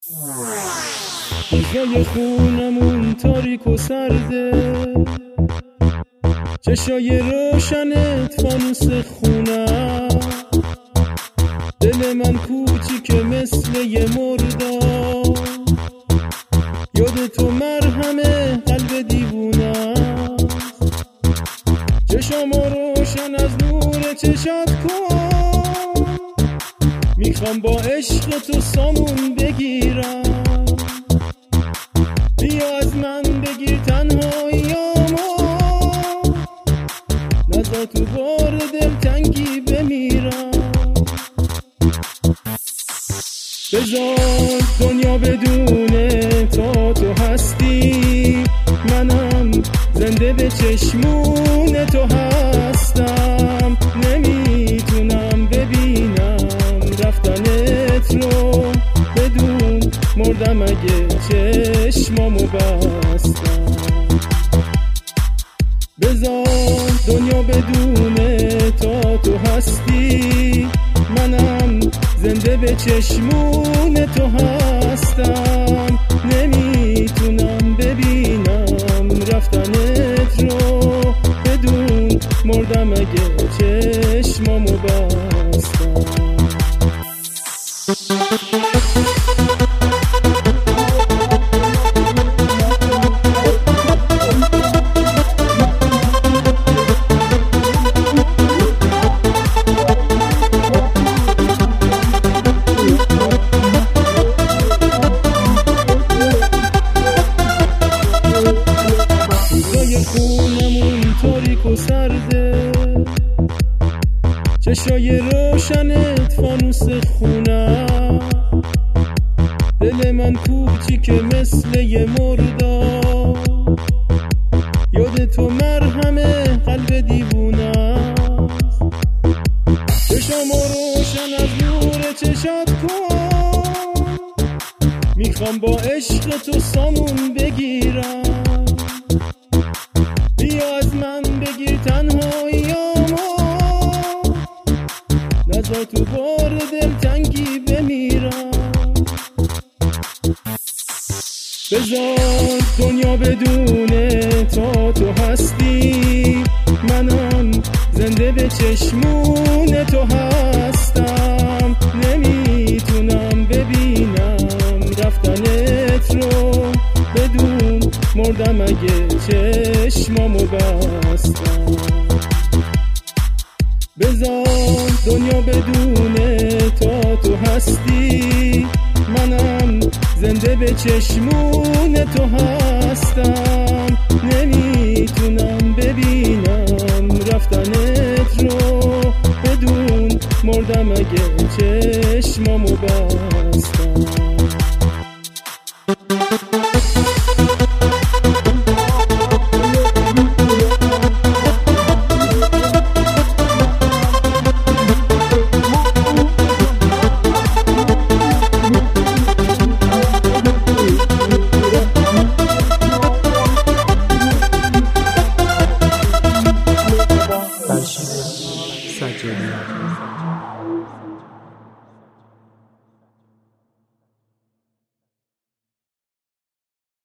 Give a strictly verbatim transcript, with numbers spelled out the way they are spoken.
روزای خونمون تاریک و سرده، چشای روشنت فانوس خونم، دل من کوچیکه مثل یه مردار، یاد تو مرهمه قلب دیوونم، چشام روشن از نور چشات کن، میخوام با عشق تو سامون بگیرم، بیا از من بگیر تنهاییامو، نذار تو بار دلتنگی بمیرم، بذار دنیا بدونه تا تو هستی، منم زنده به چشمون تو هستم، نمیتونم ببینم رفتنت رو، بدون مردم اگه چشمامو بستم، بذار دنیا بدونه تا تو هستی، منم زنده به چشمون تو هستم، نمیتونم ببینم رفتنت رو، بدون مردم اگه چشمامو بستم. خونمون تاریک و سرده، چشای روشنت فانوس خونم، دل من کوچیکه مثل یه مردار، یاد تو مرهمه قلب دیوونم، چشام روشن از نور چشات کن، میخوام با عشق تو سامون بگیرم، بیا از من بگیر تنهاییامو، نذار تو بار دلتنگی بمیرم، بذار دنیا بدونه تا تو هستی، منم زنده به چشمون تو هستم، نمیتونم ببینم رفتنت رو، بدون مردم اگه چشمامو بستم، بذار دنیا بدونه تا تو هستی، منم زنده به چشمون تو هستم، نمیتونم ببینم رفتنت رو، بدون مردم اگه چشمامو بستم.